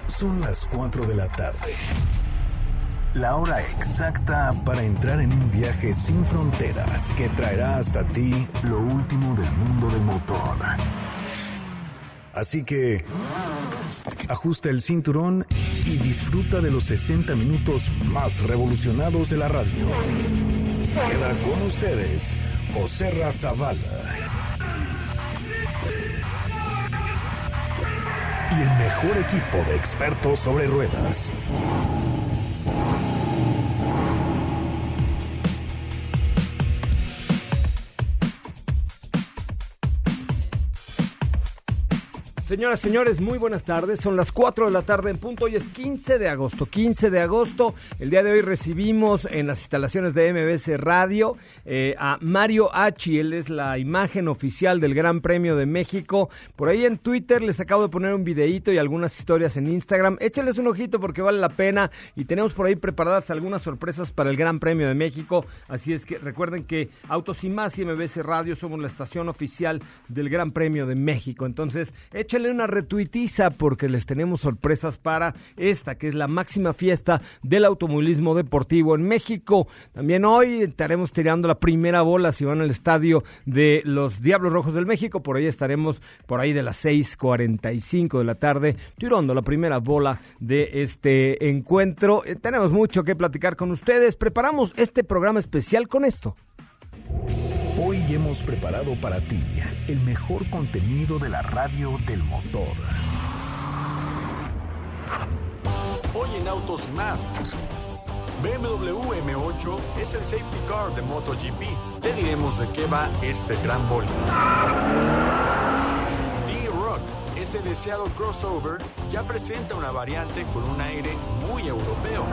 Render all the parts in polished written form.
Son las 4 de la tarde. La hora exacta para entrar en un viaje sin fronteras que traerá hasta ti lo último del mundo del motor. Así que ajusta el cinturón y disfruta de los 60 minutos más revolucionados de la radio. Queda con ustedes José Razabala y el mejor equipo de expertos sobre ruedas. Señoras, señores, muy buenas tardes. Son las 4 de la tarde en punto. Hoy es 15 de agosto. 15 de agosto. El día de hoy recibimos en las instalaciones de MBS Radio a Mario Hachi. Él es la imagen oficial del Gran Premio de México. Por ahí en Twitter les acabo de poner un videíto y algunas historias en Instagram. Échenles un ojito porque vale la pena. Y tenemos por ahí preparadas algunas sorpresas para el Gran Premio de México. Así es que recuerden que Autos y Más y MBS Radio somos la estación oficial del Gran Premio de México. Entonces, échenle una retuitiza porque les tenemos sorpresas para esta, que es la máxima fiesta del automovilismo deportivo en México. También hoy estaremos tirando la primera bola si van al estadio de los Diablos Rojos del México. Por ahí estaremos por ahí de las 6:45 de la tarde tirando la primera bola de este encuentro. Tenemos mucho que platicar con ustedes. Preparamos este programa especial con esto. Hoy hemos preparado para ti el mejor contenido de la radio del motor. Hoy en Autos y Más, BMW M8 es el safety car de MotoGP. Te diremos de qué va este gran bólido. D-Rock, ese deseado crossover, ya presenta una variante con un aire muy europeo.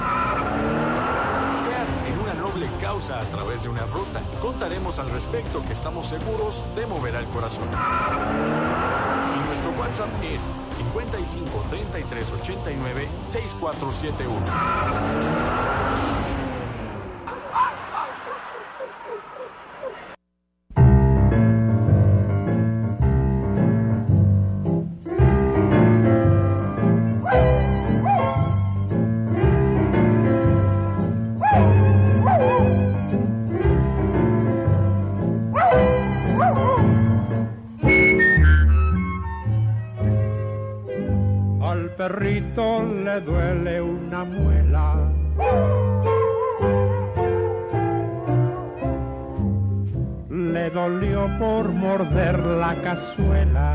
En una noble causa a través de una ruta. Contaremos al respecto que estamos seguros de mover al corazón. Y nuestro WhatsApp es 55 33 89 6471. Perrito le duele una muela, le dolió por morder la cazuela.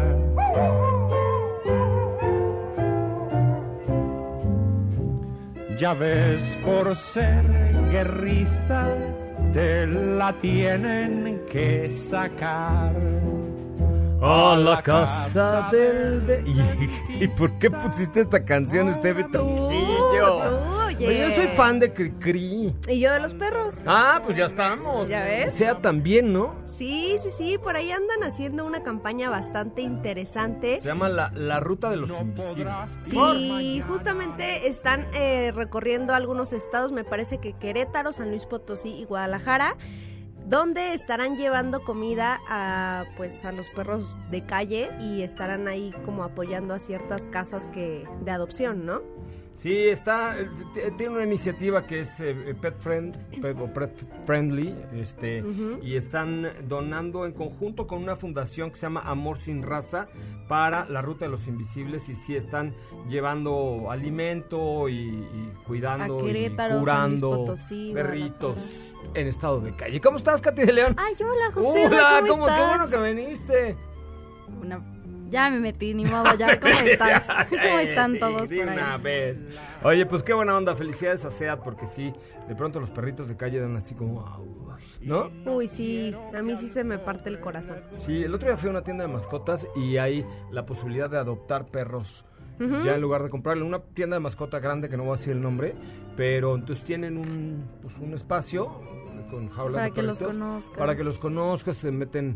Ya ves, por ser guerrista te la tienen que sacar a la casa del... ¿Y por qué pusiste esta canción, Stevie Trujillo? Oye. Yo soy fan de Cricri. Y yo de los perros. Ah, pues ya estamos. ¿Ya ves? O sea, también, ¿no? Sí, por ahí andan haciendo una campaña bastante interesante. Se llama la Ruta de los Invisibles. Sí, justamente están recorriendo algunos estados, me parece que Querétaro, San Luis Potosí y Guadalajara, donde estarán llevando comida a los perros de calle y estarán ahí como apoyando a ciertas casas de adopción, ¿no? Sí, tiene una iniciativa que es Pet Friendly, y están donando en conjunto con una fundación que se llama Amor Sin Raza para la Ruta de los Invisibles, y sí están llevando alimento y cuidando y curando Potosí, perritos en estado de calle. ¿Cómo estás, Katy de León? Ay, hola, José. Hola, ¿cómo? Qué bueno que viniste. Ya me metí, ni modo, ya, ¿cómo estás? ¿Cómo están todos por ahí? Una vez. Oye, pues qué buena onda, felicidades a SEAT, porque sí, de pronto los perritos de calle dan así como, ¿no? Uy, sí, a mí sí se me parte el corazón. Sí, el otro día fui a una tienda de mascotas y hay la posibilidad de adoptar perros. Ya en lugar de comprarle una tienda de mascota grande, que no voy a decir el nombre, pero entonces tienen un espacio con jaulas para de que perritos, los conozcas. para que los conozcas, se meten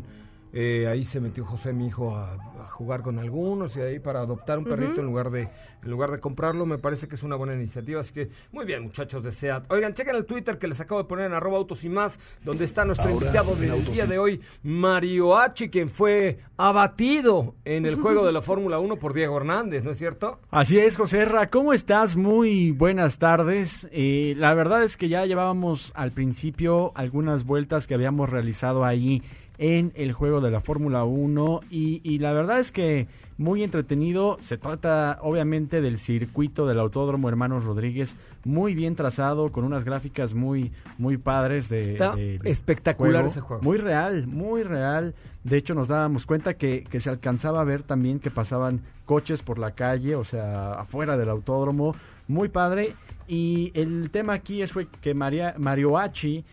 Ahí se metió José, mi hijo, a jugar con algunos y ahí para adoptar un perrito en lugar de comprarlo. Me parece que es una buena iniciativa, así que muy bien, muchachos de SEAT. Oigan, chequen el Twitter que les acabo de poner en @autos_y_más, donde está nuestro invitado del día de hoy, Mario H., quien fue abatido en el juego de la Fórmula 1 por Diego Hernández, ¿no es cierto? Así es, Joserra. ¿Cómo estás? Muy buenas tardes. La verdad es que ya llevábamos al principio algunas vueltas que habíamos realizado ahí en el juego de la Fórmula 1 y la verdad es que muy entretenido. Se trata obviamente del circuito del Autódromo Hermanos Rodríguez, muy bien trazado, con unas gráficas muy padres. Está espectacular ese juego. Muy real. De hecho nos dábamos cuenta que se alcanzaba a ver también que pasaban coches por la calle, o sea, afuera del autódromo. Muy padre. Y el tema aquí fue que Mario H.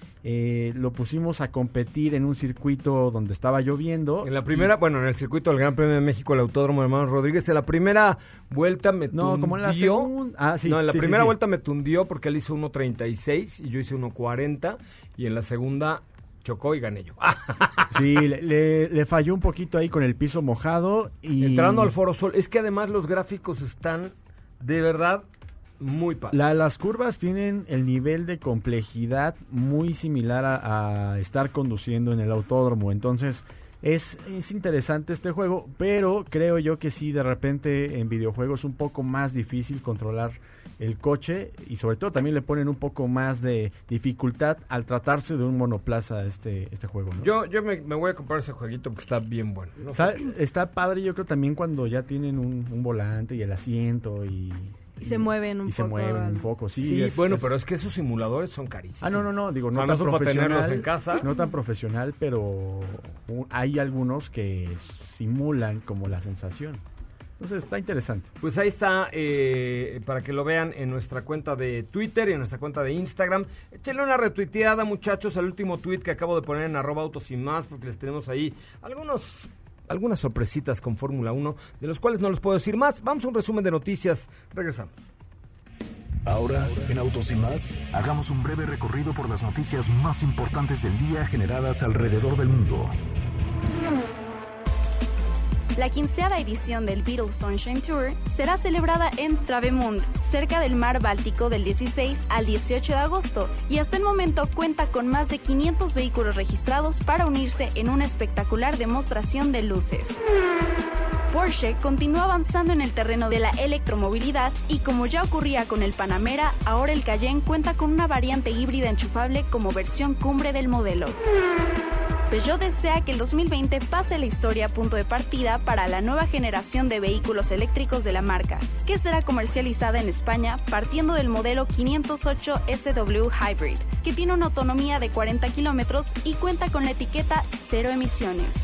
Lo pusimos a competir en un circuito donde estaba lloviendo. En la primera, en el circuito del Gran Premio de México, el Autódromo Hermanos Rodríguez, en la primera vuelta me tundió. No, como en la segunda. En la primera vuelta me tundió porque él hizo 1.36 y yo hice 1.40 y en la segunda chocó y gané yo. Sí, le falló un poquito ahí con el piso mojado. Y entrando al Foro Sol, es que además los gráficos están de verdad muy padre. Las curvas tienen el nivel de complejidad muy similar a estar conduciendo en el autódromo, entonces es interesante este juego, pero creo yo que sí, de repente en videojuegos es un poco más difícil controlar el coche y sobre todo también le ponen un poco más de dificultad al tratarse de un monoplaza este juego, ¿no? Yo me voy a comprar ese jueguito porque está bien bueno, ¿no? Está padre, yo creo también cuando ya tienen un volante y el asiento y se mueven un poco. Sí, pero es que esos simuladores son carísimos. No, digo, no tan profesional. Para tenerlos en casa. No tan profesional, pero hay algunos que simulan como la sensación. Entonces está interesante. Pues ahí está, para que lo vean en nuestra cuenta de Twitter y en nuestra cuenta de Instagram. Échenle una retuiteada, muchachos, al último tweet que acabo de poner en @autos_y_más, porque les tenemos ahí algunas sorpresitas con Fórmula 1, de los cuales no les puedo decir más. Vamos a un resumen de noticias. Regresamos. Ahora, en Autos y Más, hagamos un breve recorrido por las noticias más importantes del día generadas alrededor del mundo. La 15ª edición del Beatles Sunshine Tour será celebrada en Travemünde, cerca del mar Báltico, del 16 al 18 de agosto, y hasta el momento cuenta con más de 500 vehículos registrados para unirse en una espectacular demostración de luces. Porsche continúa avanzando en el terreno de la electromovilidad y, como ya ocurría con el Panamera, ahora el Cayenne cuenta con una variante híbrida enchufable como versión cumbre del modelo. Peugeot desea que el 2020 pase la historia a punto de partida para la nueva generación de vehículos eléctricos de la marca, que será comercializada en España partiendo del modelo 508 SW Hybrid, que tiene una autonomía de 40 kilómetros y cuenta con la etiqueta cero emisiones.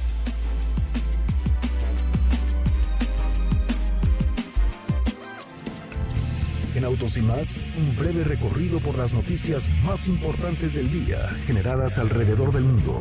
En Autos y Más, un breve recorrido por las noticias más importantes del día generadas alrededor del mundo.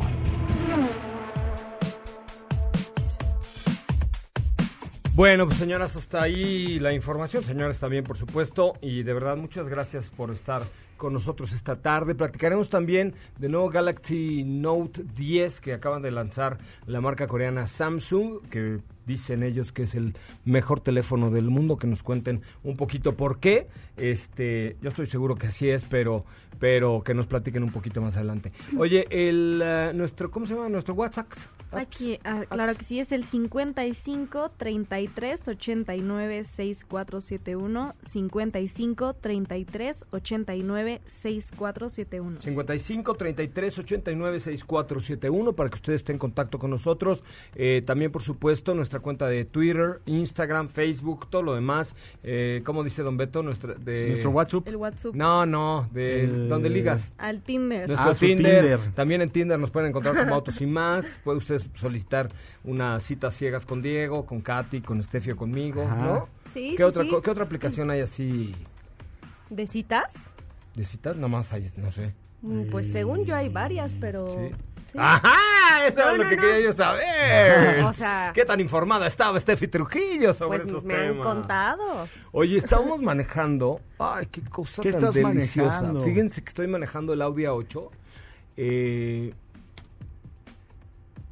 Bueno, pues señoras, hasta ahí la información. Señores, también, por supuesto. Y de verdad, muchas gracias por estar con nosotros esta tarde. Platicaremos también del nuevo Galaxy Note 10 que acaban de lanzar la marca coreana Samsung, que dicen ellos que es el mejor teléfono del mundo. Que nos cuenten un poquito por qué. Yo estoy seguro que así es, pero que nos platiquen un poquito más adelante. Oye, ¿cómo se llama? Nuestro WhatsApp. Aquí, claro que sí, es el 55 33 89 6471, 55 33 89 6471. 55 33 89 6471 para que ustedes estén en contacto con nosotros. También, por supuesto, nuestra cuenta de Twitter, Instagram, Facebook, todo lo demás. ¿Cómo dice Don Beto? Nuestro WhatsApp. El WhatsApp. No, ¿dónde ligas? Al Tinder. Nuestro Tinder. También en Tinder nos pueden encontrar como Autos y Más. Puede usted solicitar unas citas ciegas con Diego, con Katy, con Steffi o conmigo, ¿no? Sí, ¿Qué otra aplicación hay así? ¿De citas? ¿De citas? Nomás hay, no sé. Pues según yo hay varias, pero... Sí. Sí. ¡Ajá! Eso es lo que quería yo saber. O sea... ¿Qué tan informada estaba Steffi Trujillo sobre pues esos me temas? han contado. Oye, estábamos manejando... ¡Ay, qué cosa ¿Qué tan estás deliciosa! manejando? Fíjense que estoy manejando el Audi A8.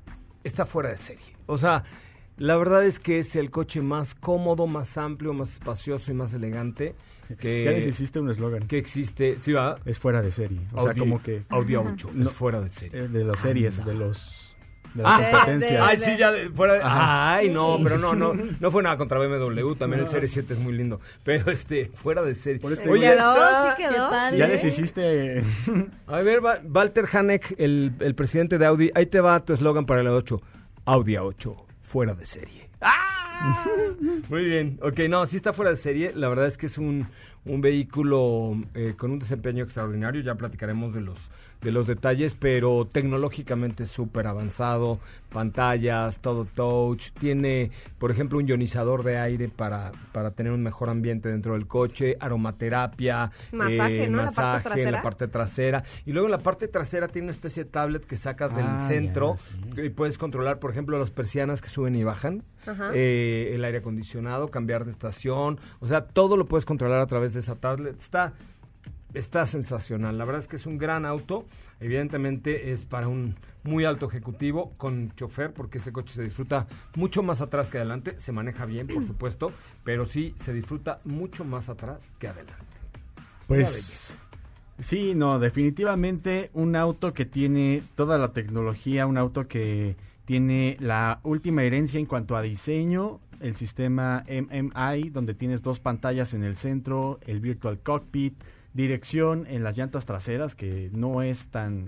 está fuera de serie. O sea, la verdad es que es el coche más cómodo, más amplio, más espacioso y más elegante que... Ya les hiciste un eslogan. Que existe, ¿sí va? Es fuera de serie. O Audi, sea, como que... Audi A8, No, es fuera de serie. De las series, no. de la competencia. Ay, sí, ya fuera de... Ajá. Ay, no, pero no fue nada contra BMW, también el Serie 7 es muy lindo, pero fuera de serie. Por este- Oye, ¿Quedó? está- ¿Sí quedó? padre. Ya les hiciste... A ver, Walter Haneck, el presidente de Audi, ahí te va tu eslogan para el A8. Audi A8, fuera de serie. ¡Ah! Muy bien. Ok, no, sí está fuera de serie. La verdad es que es un vehículo con un desempeño extraordinario. Ya platicaremos de los detalles, pero tecnológicamente súper avanzado. Pantallas, todo touch. Tiene, por ejemplo, un ionizador de aire para tener un mejor ambiente dentro del coche. Aromaterapia. Masaje, ¿no? Masaje En en la parte trasera. Y luego en la parte trasera tiene una especie de tablet que sacas del centro. Ya, sí. Y puedes controlar, por ejemplo, las persianas que suben y bajan. Ajá. El aire acondicionado, cambiar de estación, o sea, todo lo puedes controlar a través de esa tablet. Está sensacional. La verdad es que es un gran auto. Evidentemente es para un muy alto ejecutivo con chofer, porque ese coche se disfruta mucho más atrás que adelante. Se maneja bien, por supuesto, pero sí se disfruta mucho más atrás que adelante. Una belleza. Pues sí, no, definitivamente un auto que tiene toda la tecnología, un auto que tiene la última herencia en cuanto a diseño, el sistema MMI, donde tienes 2 pantallas en el centro, el Virtual Cockpit, dirección en las llantas traseras, que no es tan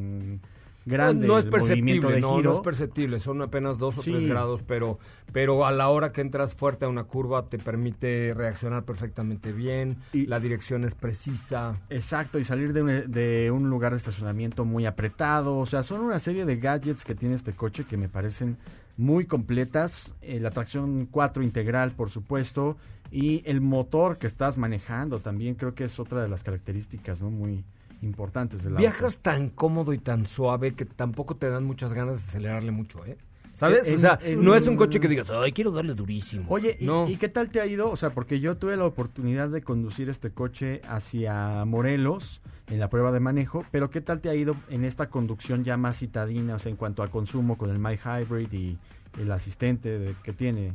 grande No es el movimiento perceptible, de no giro. es perceptible, son apenas 2 o Sí. 3 grados, pero a la hora que entras fuerte a una curva te permite reaccionar perfectamente bien, Y- la dirección es precisa. Exacto, y salir de un lugar de estacionamiento muy apretado. O sea, son una serie de gadgets que tiene este coche que me parecen muy completas. La tracción 4 integral, por supuesto, y el motor que estás manejando también creo que es otra de las características, ¿no? Muy importantes del auto. Viajas tan cómodo y tan suave que tampoco te dan muchas ganas de acelerarle mucho, ¿eh? ¿Sabes? O sea, no es un coche que digas, ay, quiero darle durísimo. Oye, no. ¿y qué tal te ha ido? O sea, porque yo tuve la oportunidad de conducir este coche hacia Morelos en la prueba de manejo, pero ¿qué tal te ha ido en esta conducción ya más citadina, o sea, en cuanto a consumo con el My Hybrid y el asistente que tiene?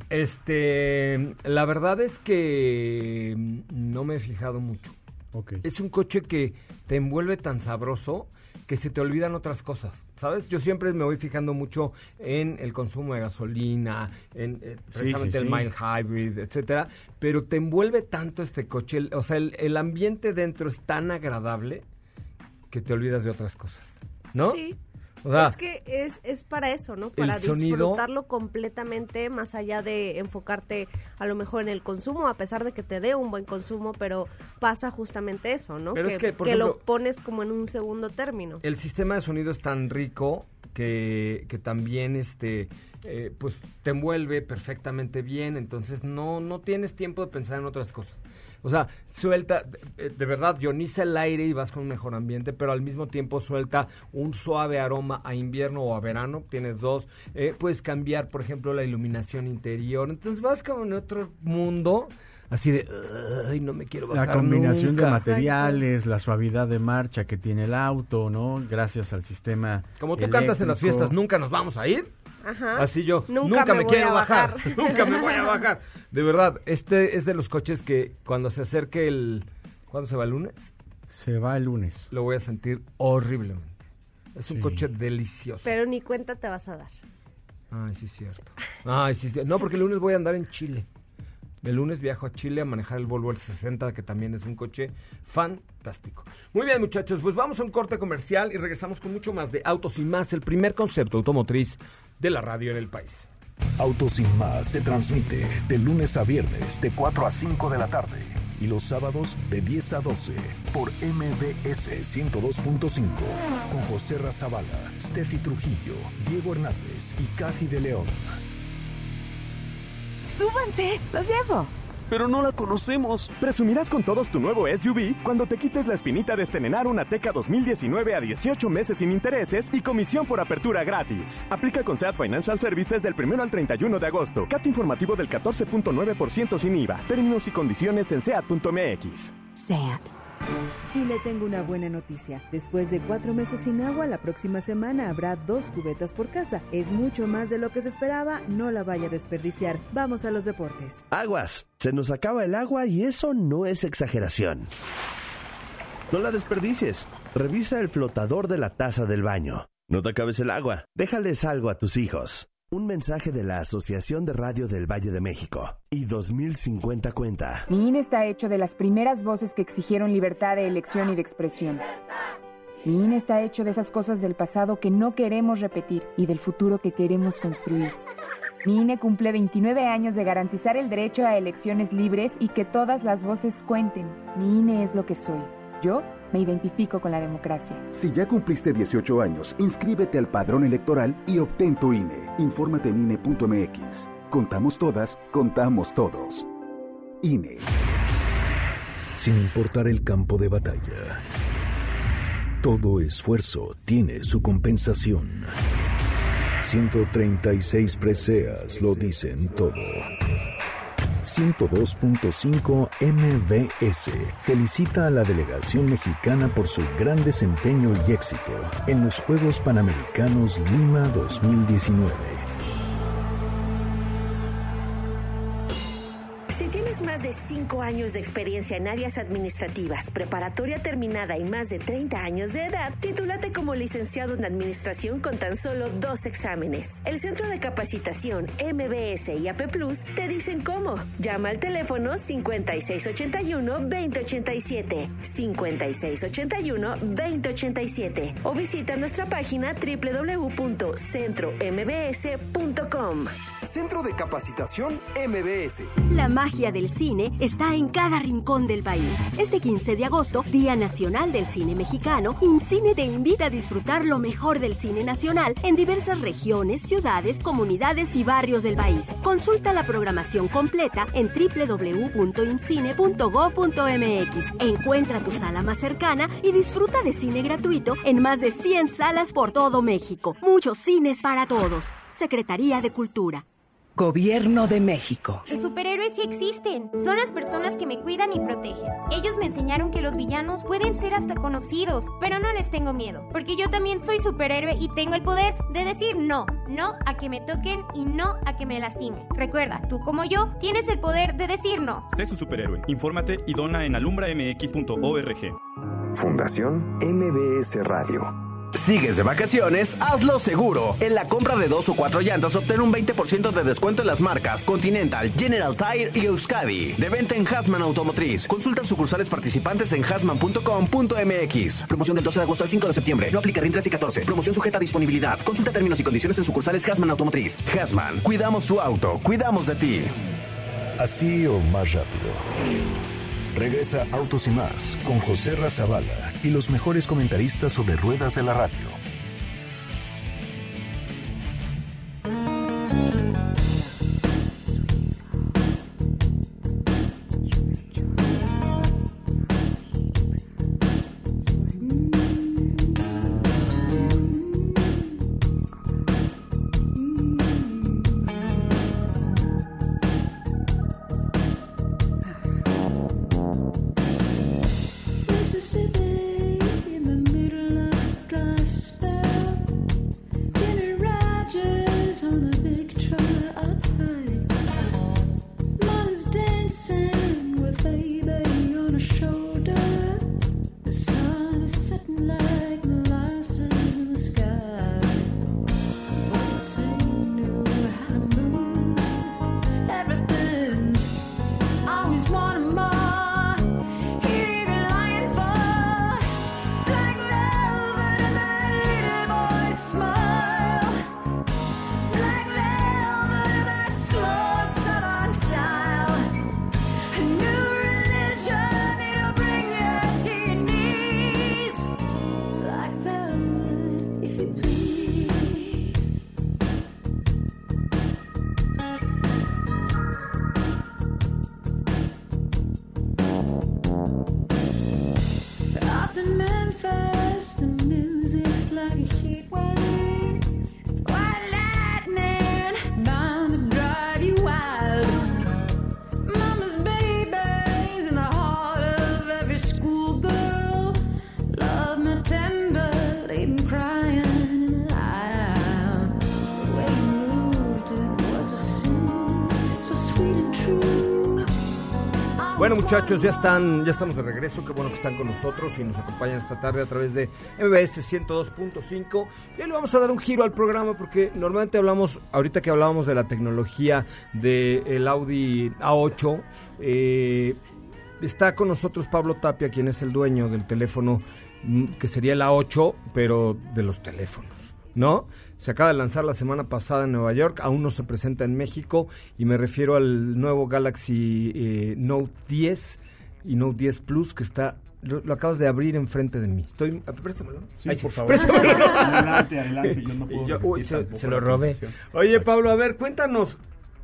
La verdad es que no me he fijado mucho. Okay. Es un coche que te envuelve tan sabroso que se te olvidan otras cosas, ¿sabes? Yo siempre me voy fijando mucho en el consumo de gasolina, en precisamente sí. el mild hybrid, etcétera, pero te envuelve tanto este coche, o sea, el ambiente dentro es tan agradable que te olvidas de otras cosas, ¿no? Sí. O sea, Es que es para eso, ¿no? Para sonido- disfrutarlo completamente, más allá de enfocarte a lo mejor en el consumo, a pesar de que te dé un buen consumo, pero pasa justamente eso, ¿no? Pero es que, por lo ejemplo, pones como en un segundo término. el sistema de sonido es tan rico que también pues te envuelve perfectamente bien, entonces no tienes tiempo de pensar en otras cosas. O sea, suelta, de verdad, ioniza el aire y vas con un mejor ambiente, pero al mismo tiempo suelta un suave aroma a invierno o a verano, tienes 2, puedes cambiar, por ejemplo, la iluminación interior, entonces vas como en otro mundo, así de, ay, no me quiero bajar La combinación de nunca. materiales, la suavidad de marcha que tiene el auto, ¿no? Gracias al sistema Como tú cantas en las eléctrico. fiestas, nunca nos vamos a ir. Ajá. Así yo, Nunca nunca me me voy quiero a bajar, bajar. nunca me voy a bajar. De verdad, este es de los coches que cuando se acerque ¿cuándo se va el lunes? Se va el lunes. Lo voy a sentir horriblemente. Es un Sí. coche delicioso. Pero ni cuenta te vas a dar. Ay, sí es cierto. Ay, sí, no, porque el lunes voy a andar en Chile. El lunes viajo a Chile a manejar el Volvo L60, que también es un coche fantástico. Muy bien, muchachos, pues vamos a un corte comercial y regresamos con mucho más de Autos y Más, el primer concepto automotriz de la radio en el país. Autos sin más se transmite de lunes a viernes de 4 a 5 de la tarde y los sábados de 10 a 12 por MBS 102.5 con José Razabala, Steffi Trujillo, Diego Hernández y Kathy de León. ¡Súbanse! ¡Los llevo! Pero no la conocemos. Presumirás con todos tu nuevo SUV cuando te quites la espinita de estrenar una Teca 2019 a 18 meses sin intereses y comisión por apertura gratis. Aplica con SEAT Financial Services del 1 al 31 de agosto. CAT informativo del 14.9% sin IVA. Términos y condiciones en SEAT.mx. SEAT. Y le tengo una buena noticia. Después de 4 meses sin agua, la próxima semana habrá 2 cubetas por casa. Es mucho más de lo que se esperaba, no la vaya a desperdiciar. Vamos a los deportes. Aguas, se nos acaba el agua y eso no es exageración. No la desperdicies. Revisa el flotador de la taza del baño. No te acabes el agua. Déjales algo a tus hijos. Un mensaje de la Asociación de Radio del Valle de México y 2050 Cuenta. Mi INE está hecho de las primeras voces que exigieron libertad de elección y de expresión. Mi INE está hecho de esas cosas del pasado que no queremos repetir y del futuro que queremos construir. Mi INE cumple 29 años de garantizar el derecho a elecciones libres y que todas las voces cuenten. Mi INE es lo que soy. Yo me identifico con la democracia. Si ya cumpliste 18 años, inscríbete al padrón electoral y obtén tu INE. Infórmate en INE.mx. Contamos todas, contamos todos. INE. Sin importar el campo de batalla, todo esfuerzo tiene su compensación. 136 preseas lo dicen todo. 102.5 MBS felicita a la delegación mexicana por su gran desempeño y éxito en los Juegos Panamericanos Lima 2019. Si tienes más de 5 años de experiencia en áreas administrativas, preparatoria terminada y más de 30 años de edad, titúlate como licenciado en administración con tan solo 2 exámenes. El Centro de Capacitación MBS y AP Plus te dicen cómo. Llama al teléfono 5681-2087, 5681-2087 o visita nuestra página www.centrombs.com. Centro de Capacitación MBS. La magia del cine está en cada rincón del país. Este 15 de agosto, Día Nacional del Cine Mexicano, INCINE te invita a disfrutar lo mejor del cine nacional en diversas regiones, ciudades, comunidades y barrios del país. Consulta la programación completa en www.incine.gov.mx. Encuentra tu sala más cercana y disfruta de cine gratuito en más de 100 salas por todo México. Muchos cines para todos. Secretaría de Cultura. Gobierno de México. Los superhéroes sí existen. Son las personas que me cuidan y protegen. Ellos me enseñaron que los villanos pueden ser hasta conocidos, pero no les tengo miedo, porque yo también soy superhéroe y tengo el poder de decir no. No a que me toquen y no a que me lastimen. Recuerda, tú como yo, tienes el poder de decir no. Sé su superhéroe. Infórmate y dona en alumbramx.org. Fundación MBS Radio. ¿Sigues de vacaciones? ¡Hazlo seguro! En la compra de 2 o 4 llantas obtén un 20% de descuento en las marcas Continental, General Tire y Euskadi. De venta en Hasman Automotriz. Consulta sucursales participantes en hasman.com.mx. Promoción del 12 de agosto al 5 de septiembre. No aplica RIN 13 y 14. Promoción sujeta a disponibilidad. Consulta términos y condiciones en sucursales Hasman Automotriz. Hasman. Cuidamos tu auto. Cuidamos de ti. Así o más rápido. Regresa Autos y Más con Joserra Zavala y los mejores comentaristas sobre ruedas de la radio. In the middle of dry spell. Bueno, muchachos, ya estamos de regreso. Qué bueno que están con nosotros y nos acompañan esta tarde a través de MBS 102.5. Y le vamos a dar un giro al programa porque normalmente hablamos, ahorita que hablábamos de la tecnología del Audi A8, está con nosotros Pablo Tapia, quien es el dueño del teléfono que sería el A8, pero de los teléfonos, ¿no? Se acaba de lanzar la semana pasada en Nueva York, aún no se presenta en México, y me refiero al nuevo Galaxy Note 10 y Note 10 Plus, que está, lo acabas de abrir enfrente de mí. Préstamelo. Sí, Ay, por favor. Préstamelo. Adelante, yo no puedo se lo robé. Oye, Pablo, a ver, cuéntanos.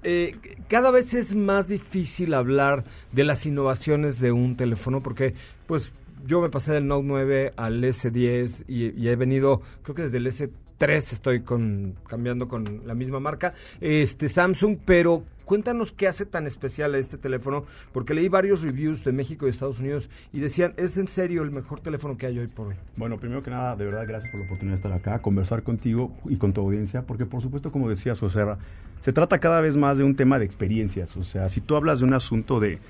Cada vez es más difícil hablar de las innovaciones de un teléfono porque, pues, yo me pasé del Note 9 al S10 y he venido, creo que desde el S3 estoy cambiando con la misma marca, Samsung, pero cuéntanos qué hace tan especial a este teléfono, porque leí varios reviews de México y Estados Unidos y decían, ¿es en serio el mejor teléfono que hay hoy por hoy? Bueno, primero que nada, de verdad, gracias por la oportunidad de estar acá, conversar contigo y con tu audiencia, porque por supuesto, como decía Joserra, se trata cada vez más de un tema de experiencias. O sea, si tú hablas de un asunto de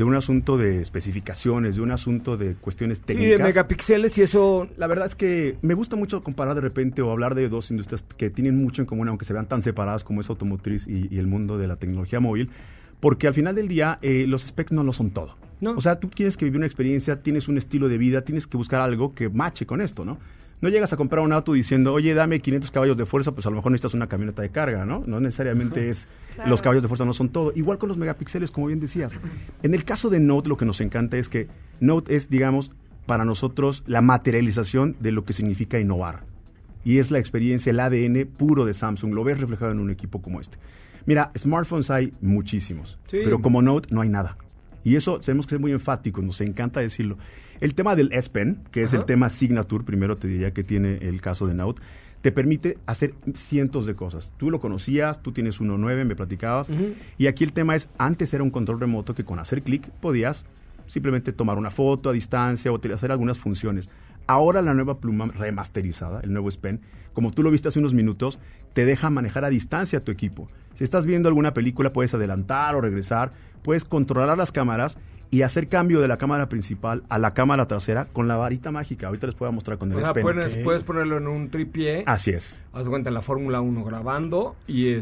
especificaciones, de un asunto de cuestiones técnicas. Sí, de megapíxeles y eso. La verdad es que me gusta mucho comparar de repente o hablar de dos industrias que tienen mucho en común, aunque se vean tan separadas como es automotriz y el mundo de la tecnología móvil, porque al final del día los specs no lo son todo. No. O sea, tú tienes que vivir una experiencia, tienes un estilo de vida, tienes que buscar algo que mache con esto, ¿no? No llegas a comprar un auto diciendo, oye, dame 500 caballos de fuerza, pues a lo mejor necesitas una camioneta de carga, ¿no? No necesariamente es, claro. Los caballos de fuerza no son todo. Igual con los megapíxeles, como bien decías. En el caso de Note, lo que nos encanta es que Note es, digamos, para nosotros la materialización de lo que significa innovar. Y es la experiencia, el ADN puro de Samsung. Lo ves reflejado en un equipo como este. Mira, smartphones hay muchísimos, sí, pero como Note no hay nada. Y eso tenemos que ser muy enfáticos, nos encanta decirlo. El tema del S Pen, que es el tema Signature, primero te diría que tiene el caso de Note, te permite hacer cientos de cosas. Tú lo conocías, tú tienes 1.9, me platicabas, y aquí el tema es, antes era un control remoto que con hacer clic podías simplemente tomar una foto a distancia o hacer algunas funciones. Ahora la nueva pluma remasterizada, el nuevo S Pen, como tú lo viste hace unos minutos, te deja manejar a distancia tu equipo. Si estás viendo alguna película, puedes adelantar o regresar, puedes controlar las cámaras y hacer cambio de la cámara principal a la cámara trasera con la varita mágica. Ahorita les puedo mostrar con el S Pen. Puedes ponerlo en un tripié. Así es. Haz cuenta en la Fórmula 1 grabando y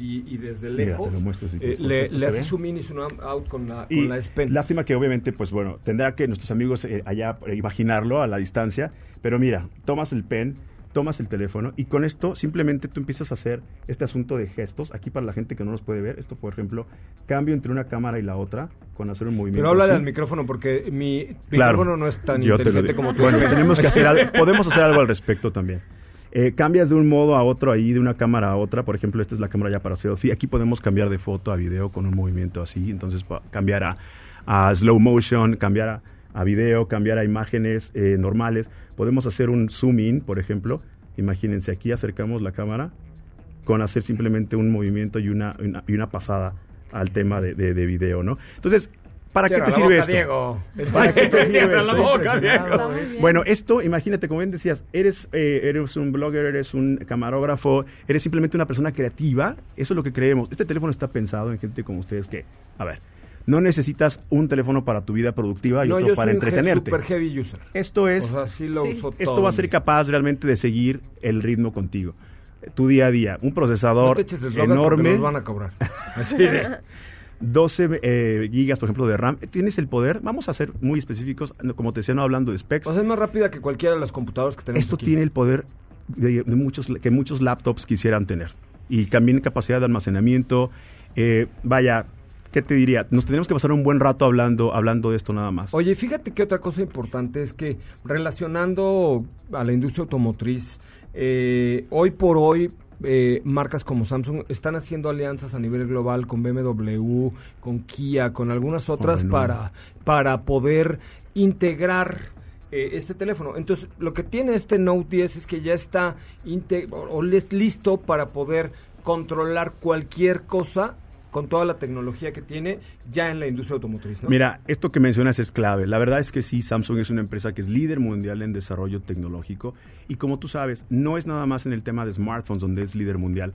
desde lejos. Mira, te lo muestro, si le haces zoom in y zoom out con la S Pen. Lástima que obviamente, pues bueno, tendrá que nuestros amigos allá imaginarlo a la distancia, pero mira, tomas el pen, tomas el teléfono y con esto simplemente tú empiezas a hacer este asunto de gestos. Aquí para la gente que no nos puede ver, esto por ejemplo, cambio entre una cámara y la otra con hacer un movimiento. Pero háblale al micrófono porque mi micrófono no es tan inteligente como tú. Bueno, tenemos que hacer algo, podemos hacer algo al respecto también. Cambias de un modo a otro ahí, de una cámara a otra. Por ejemplo, esta es la cámara ya para selfie. Aquí podemos cambiar de foto a video con un movimiento así. Entonces cambiar a slow motion, cambiar a video, cambiar a imágenes normales. Podemos hacer un zoom in, por ejemplo. Imagínense, aquí acercamos la cámara con hacer simplemente un movimiento y una pasada al tema de video, ¿no? Entonces, ¿para qué te sirve esto? Diego. ¿Para qué te sirve la boca, Diego. Bueno, esto, imagínate, como bien decías, eres un blogger, eres un camarógrafo, eres simplemente una persona creativa. Eso es lo que creemos. Este teléfono está pensado en gente como ustedes que, a ver, no necesitas un teléfono para tu vida productiva y otro para entretenerte. Super heavy user. Esto es, o sea, sí lo uso esto todo va a ser capaz realmente de seguir el ritmo contigo. Tu día a día, un procesador enorme. Nos van a cobrar. Así de 12 gigas, por ejemplo, de RAM. Tienes el poder, vamos a ser muy específicos, como te decía, no hablando de specs. O sea, es más rápida que cualquiera de las computadoras que tenemos Esto aquí. Tiene el poder de muchos laptops quisieran tener. Y también capacidad de almacenamiento. Vaya, ¿qué te diría? Nos tenemos que pasar un buen rato hablando de esto nada más. Oye, fíjate que otra cosa importante es que relacionando a la industria automotriz, hoy por hoy marcas como Samsung están haciendo alianzas a nivel global con BMW, con Kia, con algunas otras para poder integrar este teléfono. Entonces, lo que tiene este Note 10 es que ya está listo para poder controlar cualquier cosa con toda la tecnología que tiene ya en la industria automotriz, ¿no? Mira, esto que mencionas es clave. La verdad es que sí, Samsung es una empresa que es líder mundial en desarrollo tecnológico y como tú sabes, no es nada más en el tema de smartphones donde es líder mundial.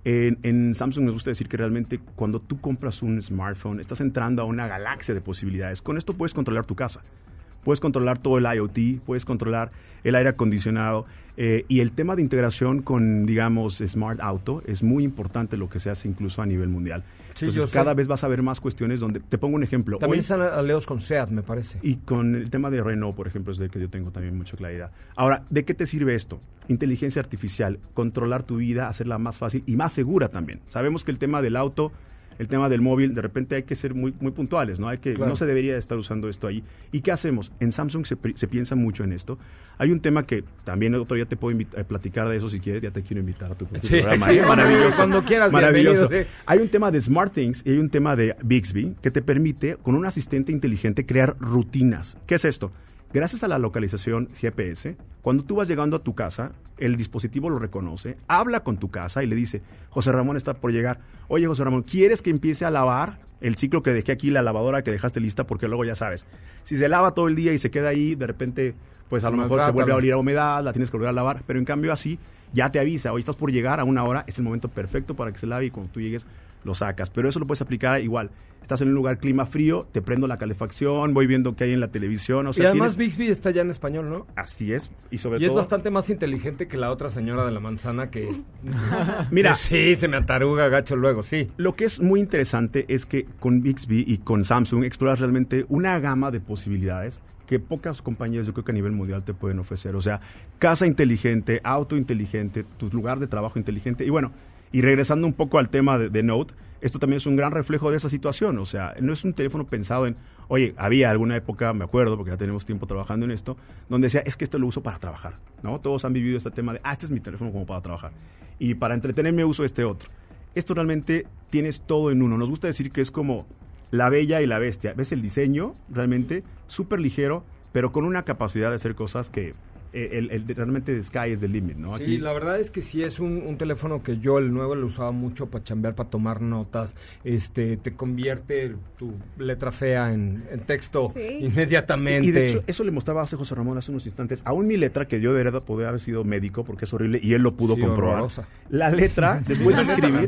En Samsung nos gusta decir que realmente cuando tú compras un smartphone, estás entrando a una galaxia de posibilidades. Con esto puedes controlar tu casa. Puedes controlar todo el IoT, puedes controlar el aire acondicionado y el tema de integración con, digamos, Smart Auto es muy importante lo que se hace incluso a nivel mundial. Sí, entonces, cada vez vas a ver más cuestiones donde, te pongo un ejemplo. También están aliados con SEAT, me parece. Y con el tema de Renault, por ejemplo, es del que yo tengo también mucha claridad. Ahora, ¿de qué te sirve esto? Inteligencia artificial, controlar tu vida, hacerla más fácil y más segura también. Sabemos que el tema del auto, el tema del móvil, de repente hay que ser muy puntuales, ¿no? No se debería estar usando esto ahí. ¿Y qué hacemos? En Samsung se piensa mucho en esto. Hay un tema que también otro día te puedo platicar de eso si quieres, ya te quiero invitar a tu programa. Sí, maravilloso. Cuando quieras, maravilloso. Sí. Hay un tema de SmartThings y hay un tema de Bixby que te permite, con un asistente inteligente, crear rutinas. ¿Qué es esto? Gracias a la localización GPS, cuando tú vas llegando a tu casa, el dispositivo lo reconoce, habla con tu casa y le dice, José Ramón está por llegar. Oye, José Ramón, ¿quieres que empiece a lavar el ciclo que dejé aquí, la lavadora que dejaste lista? Porque luego ya sabes, si se lava todo el día y se queda ahí, de repente, pues a lo mejor se vuelve a oler a humedad, la tienes que volver a lavar. Pero en cambio así, ya te avisa, hoy estás por llegar a una hora, es el momento perfecto para que se lave y cuando tú llegues lo sacas. Pero eso lo puedes aplicar igual. Estás en un lugar clima frío, te prendo la calefacción, voy viendo qué hay en la televisión. O sea, y además Bixby está ya en español, ¿no? Así es. Y sobre todo... es bastante más inteligente que la otra señora de la manzana que... Mira... sí, se me ataruga gacho luego, sí. Lo que es muy interesante es que con Bixby y con Samsung exploras realmente una gama de posibilidades que pocas compañías, yo creo que a nivel mundial te pueden ofrecer. O sea, casa inteligente, auto inteligente, tu lugar de trabajo inteligente. Y bueno, y regresando un poco al tema de Note, esto también es un gran reflejo de esa situación. O sea, no es un teléfono pensado en, oye, había alguna época, me acuerdo, porque ya tenemos tiempo trabajando en esto, donde decía, es que esto lo uso para trabajar, ¿no? Todos han vivido este tema de, este es mi teléfono como para trabajar. Y para entretenerme uso este otro. Esto realmente tienes todo en uno. Nos gusta decir que es como la bella y la bestia. ¿Ves el diseño? Realmente súper ligero, pero con una capacidad de hacer cosas que realmente the sky is the limit, ¿no? Sí, la verdad es que sí es un teléfono que yo, el nuevo, lo usaba mucho para chambear, para tomar notas. Te convierte tu letra fea en texto inmediatamente. Y de hecho, eso le mostraba a José Ramón hace unos instantes. Aún mi letra, que yo de verdad podría haber sido médico, porque es horrible, y él lo pudo comprobar. Horrorosa. La letra, después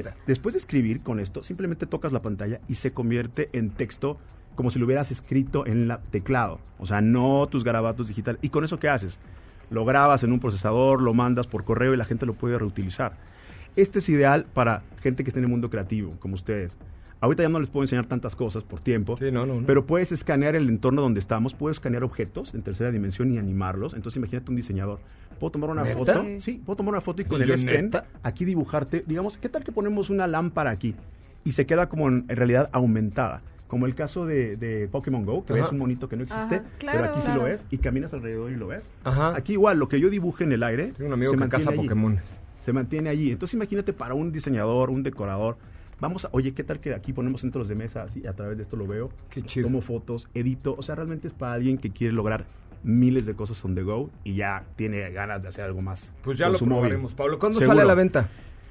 de escribir con esto, simplemente tocas la pantalla y se convierte en texto como si lo hubieras escrito en el teclado. O sea, no tus garabatos digitales. ¿Y con eso qué haces? Lo grabas en un procesador, lo mandas por correo y la gente lo puede reutilizar. Este es ideal para gente que esté en el mundo creativo, como ustedes. Ahorita ya no les puedo enseñar tantas cosas por tiempo, pero puedes escanear el entorno donde estamos, puedes escanear objetos en tercera dimensión y animarlos. Entonces imagínate un diseñador. ¿Puedo tomar una foto? Sí, puedo tomar una foto y con el S Pen aquí dibujarte, digamos, ¿qué tal que ponemos una lámpara aquí? Y se queda como en realidad aumentada. Como el caso de Pokémon Go, que ves un monito que no existe, pero aquí sí lo ves, y caminas alrededor y lo ves. Aquí igual, lo que yo dibuje en el aire, tengo un amigo que caza Pokémon. Se mantiene allí. Entonces imagínate para un diseñador, un decorador, oye, ¿qué tal que aquí ponemos centros de mesa así, a través de esto lo veo? Qué chido. Tomo fotos, edito, o sea, realmente es para alguien que quiere lograr miles de cosas on the go y ya tiene ganas de hacer algo más. Pues ya lo probaremos, Pablo. ¿Cuándo sale a la venta?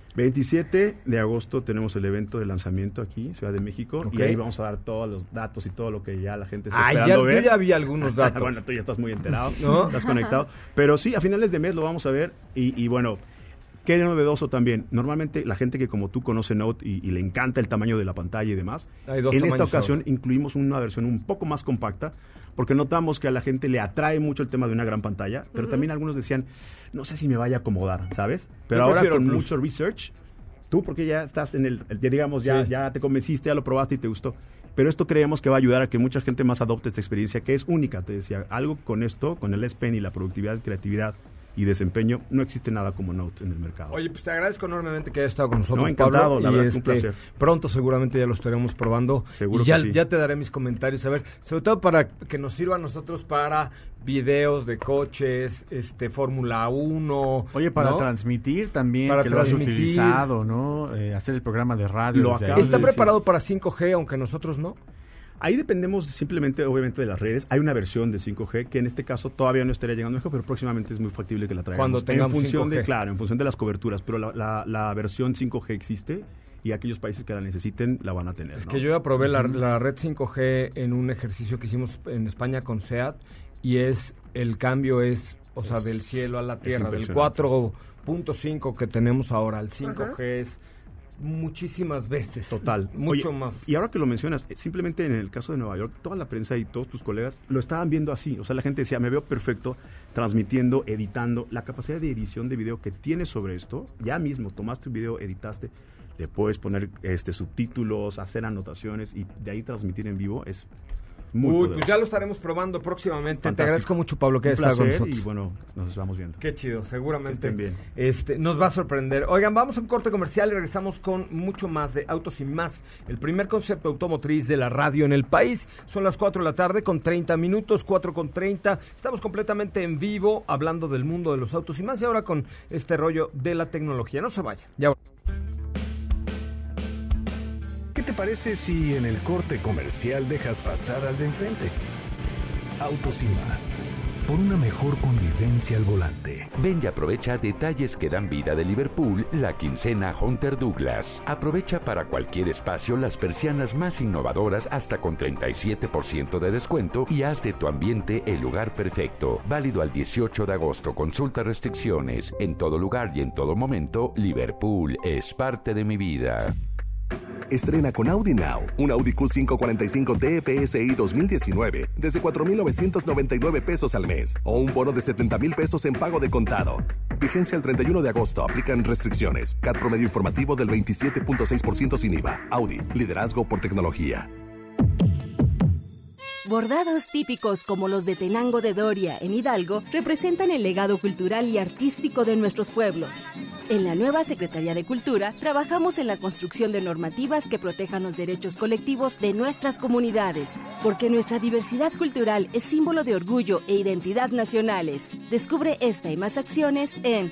27 de agosto tenemos el evento de lanzamiento aquí, Ciudad de México, y ahí vamos a dar todos los datos y todo lo que ya la gente está esperando ver. Yo ya vi algunos datos. Bueno, tú ya estás muy enterado, ¿no? Estás conectado. Pero sí, a finales de mes lo vamos a ver y bueno, qué novedoso también. Normalmente la gente que como tú conoce Note y le encanta el tamaño de la pantalla y demás, en esta ocasión incluimos una versión un poco más compacta, porque notamos que a la gente le atrae mucho el tema de una gran pantalla, pero también algunos decían, no sé si me vaya a acomodar, ¿sabes? Pero ahora con mucho research, tú porque ya estás en ya te convenciste, ya lo probaste y te gustó. Pero esto creemos que va a ayudar a que mucha gente más adopte esta experiencia que es única, te decía. Algo con esto, con el S Pen y la productividad, creatividad y desempeño, no existe nada como Note en el mercado. Oye, pues te agradezco enormemente que hayas estado con nosotros, encantado, Pablo, la verdad, un placer. Pronto seguramente ya lo estaremos probando. Seguro y ya, que sí. Ya te daré mis comentarios, a ver, sobre todo para que nos sirva a nosotros para videos de coches, Fórmula 1. Oye, para transmitir también, para que lo has utilizado, ¿no? Hacer el programa de radio. ¿Está preparado para 5G, aunque nosotros no? Ahí dependemos simplemente, obviamente, de las redes. Hay una versión de 5G que en este caso todavía no estaría llegando a México, pero próximamente es muy factible que la traigamos. Cuando tengamos en función 5G. En función de las coberturas, pero la versión 5G existe y aquellos países que la necesiten la van a tener. Es que yo ya probé la red 5G en un ejercicio que hicimos en España con SEAT y el cambio es, del cielo a la tierra, del 4.5 que tenemos ahora al 5G es muchísimas veces. Total. Mucho Oye, más. Y ahora que lo mencionas, simplemente en el caso de Nueva York, toda la prensa y todos tus colegas lo estaban viendo así. O sea, la gente decía, me veo perfecto transmitiendo, editando. La capacidad de edición de video que tienes sobre esto, ya mismo tomaste un video, editaste, le puedes poner subtítulos, hacer anotaciones y de ahí transmitir en vivo es muy poderoso. Pues ya lo estaremos probando próximamente. Fantástico. Te agradezco mucho, Pablo, que Un hayas estado con placer nosotros. y bueno, nos vamos viendo. Qué chido, seguramente. Que estén bien. Nos va a sorprender. Oigan, vamos a un corte comercial y regresamos con mucho más de Autos y Más, el primer concepto automotriz de la radio en el país. Son las 4 de la tarde con 30 minutos, 4:30. Estamos completamente en vivo hablando del mundo de los autos y más, y ahora con este rollo de la tecnología. No se vaya. Ya. ¿Qué te parece si en el corte comercial dejas pasar al de enfrente? Autos y Más, por una mejor convivencia al volante. Ven y aprovecha detalles que dan vida de Liverpool, la quincena Hunter Douglas. Aprovecha para cualquier espacio las persianas más innovadoras hasta con 37% de descuento y haz de tu ambiente el lugar perfecto. Válido al 18 de agosto. Consulta restricciones. En todo lugar y en todo momento, Liverpool es parte de mi vida. Estrena con Audi Now un Audi Q5 45 TFSI 2019 desde 4,999 pesos al mes o un bono de 70,000 pesos en pago de contado. Vigencia el 31 de agosto. Aplican restricciones. CAT promedio informativo del 27.6% sin IVA. Audi, liderazgo por tecnología. Bordados típicos como los de Tenango de Doria en Hidalgo representan el legado cultural y artístico de nuestros pueblos. En la nueva Secretaría de Cultura trabajamos en la construcción de normativas que protejan los derechos colectivos de nuestras comunidades, porque nuestra diversidad cultural es símbolo de orgullo e identidad nacionales. Descubre esta y más acciones en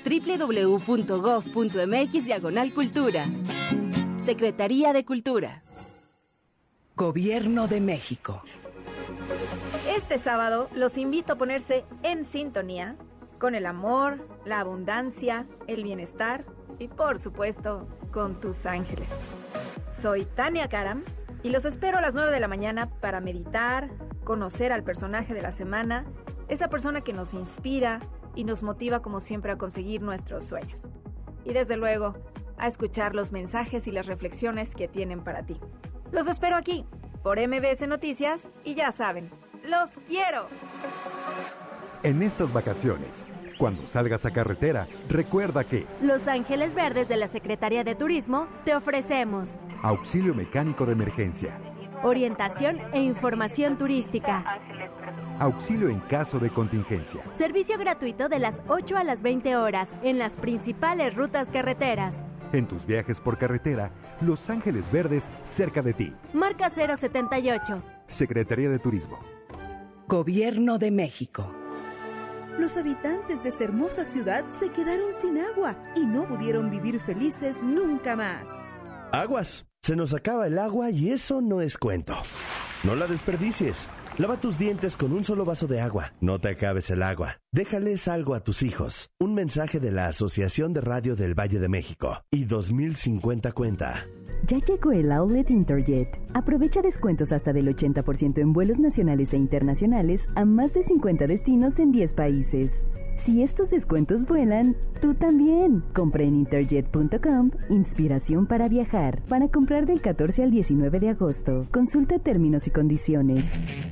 www.gov.mx/cultura. Secretaría de Cultura. Gobierno de México. Este sábado los invito a ponerse en sintonía con el amor, la abundancia, el bienestar y, por supuesto, con tus ángeles. Soy Tania Karam y los espero a las 9 de la mañana para meditar, conocer al personaje de la semana, esa persona que nos inspira y nos motiva como siempre a conseguir nuestros sueños. Y desde luego, a escuchar los mensajes y las reflexiones que tienen para ti. Los espero aquí, por MBS Noticias, y ya saben, ¡los quiero! En estas vacaciones, cuando salgas a carretera, recuerda que Los Ángeles Verdes de la Secretaría de Turismo te ofrecemos auxilio mecánico de emergencia, orientación e información turística, auxilio en caso de contingencia, servicio gratuito de las 8 a las 20 horas en las principales rutas carreteras. En tus viajes por carretera, Los Ángeles Verdes cerca de ti. Marca 078. Secretaría de Turismo. Gobierno de México. Los habitantes de esa hermosa ciudad se quedaron sin agua y no pudieron vivir felices nunca más. Aguas, se nos acaba el agua y eso no es cuento. No la desperdicies. Lava tus dientes con un solo vaso de agua. No te acabes el agua. Déjales algo a tus hijos. Un mensaje de la Asociación de Radio del Valle de México y 2050 Cuenta. Ya llegó el Outlet Interjet. Aprovecha descuentos hasta del 80% en vuelos nacionales e internacionales a más de 50 destinos en 10 países. Si estos descuentos vuelan, tú también. Compra en interjet.com, inspiración para viajar. Para comprar del 14 al 19 de agosto. Consulta términos y condiciones.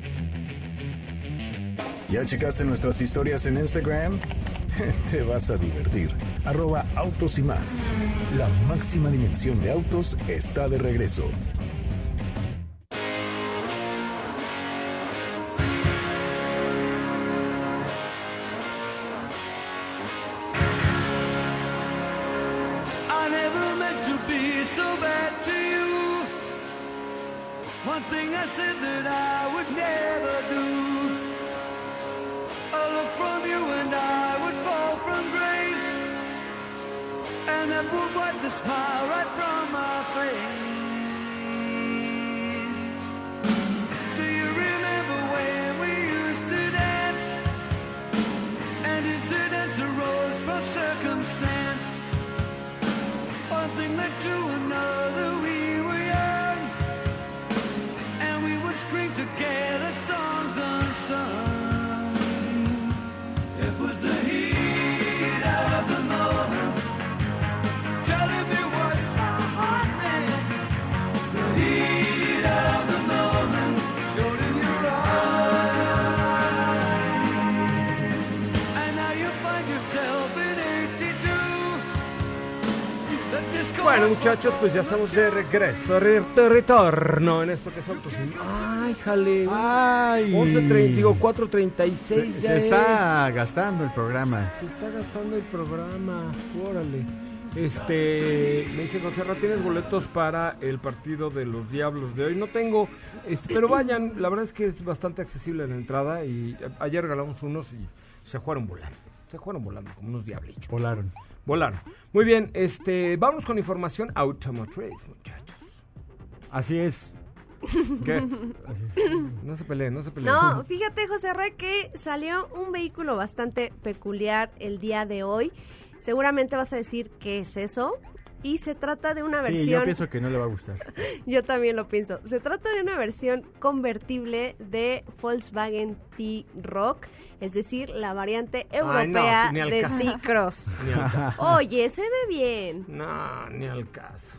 ¿Ya checaste nuestras historias en Instagram? Te vas a divertir. @autos y más. La máxima dimensión de autos está de regreso. I never meant to be so bad to you. One thing I said that I would never do. A look from you and I would fall from grace, and that would wipe the smile right from my face. Do you remember when we used to dance, and incidents arose from circumstance? One thing led to another, we were young, and we would scream together songs unsung. It was the heat of the moment, telling me what my heart Bueno, muchachos, pues ya estamos de regreso, de retorno en esto que son tus... Ay, jale. Ay. 4:36 se está gastando el programa. Se está gastando el programa, órale. Me dice José Ra, ¿tienes boletos para el partido de los Diablos de hoy? No tengo, pero vayan, la verdad es que es bastante accesible la entrada y ayer regalamos unos y se fueron volando. Se fueron volando como unos diablitos. Volaron. Muy bien, vamos con información automotriz, muchachos. Así es. ¿Qué? Así. No se peleen. No, fíjate, José Ra, que salió un vehículo bastante peculiar el día de hoy. Seguramente vas a decir, ¿qué es eso? Y se trata de una versión... Sí, yo pienso que no le va a gustar. Yo también lo pienso. Se trata de una versión convertible de Volkswagen T-Roc, es decir, la variante europea de T-Cross. Oye, se ve bien. No, ni al caso.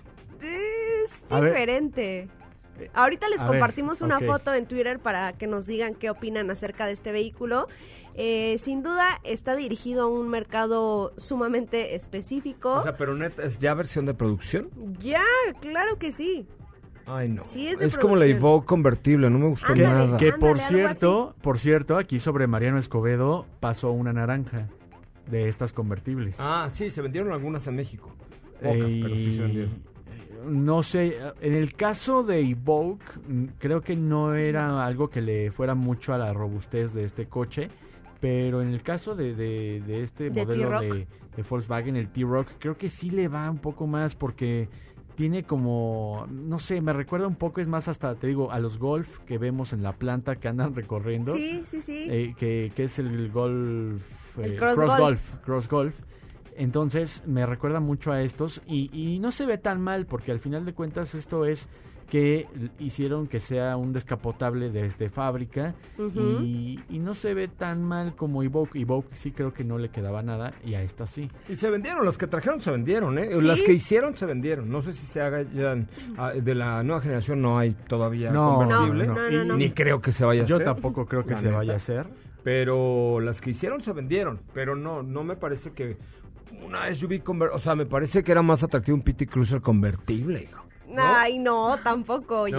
Es diferente. Ahorita les compartimos una foto en Twitter para que nos digan qué opinan acerca de este vehículo. Sin duda está dirigido a un mercado sumamente específico. O sea, pero neta, ¿es ya versión de producción? Ya, claro que sí. Ay, no. Sí, es como la Evoque convertible, no me gustó nada. Que por cierto, aquí sobre Mariano Escobedo pasó una naranja de estas convertibles. Ah, sí, se vendieron algunas en México. Pocas, pero sí se vendieron. No sé, en el caso de Evoque, creo que no era algo que le fuera mucho a la robustez de este coche. Pero en el caso de este modelo de Volkswagen, el T-Roc, creo que sí le va un poco más porque tiene como, no sé, me recuerda un poco, es más hasta, te digo, a los Golf que vemos en la planta que andan recorriendo. Sí. Que es el Golf... el Cross Golf. Entonces me recuerda mucho a estos y no se ve tan mal porque al final de cuentas esto es... que hicieron que sea un descapotable desde fábrica y no se ve tan mal como Evoque. Evoque sí creo que no le quedaba nada y a esta sí. Y se vendieron, los que trajeron se vendieron, ¿eh? ¿Sí? Las que hicieron se vendieron. No sé si se hagan, de la nueva generación no hay todavía convertible. No. Ni creo que se vaya a hacer. Yo tampoco creo que se vaya a hacer. Pero las que hicieron se vendieron, pero no me parece que una SUV o sea, me parece que era más atractivo un PT Cruiser convertible, hijo. ¿No? Ay, no, tampoco, oye.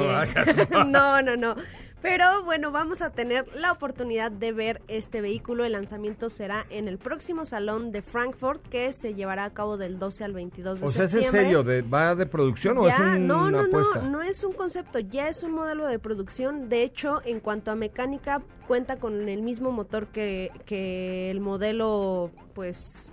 No. Pero bueno, vamos a tener la oportunidad de ver este vehículo. El lanzamiento será en el próximo Salón de Frankfurt, que se llevará a cabo del 12 al 22 de septiembre. O sea, ¿es en serio? ¿Va de producción o es una apuesta? No es un concepto, ya es un modelo de producción. De hecho, en cuanto a mecánica, cuenta con el mismo motor que el modelo, pues...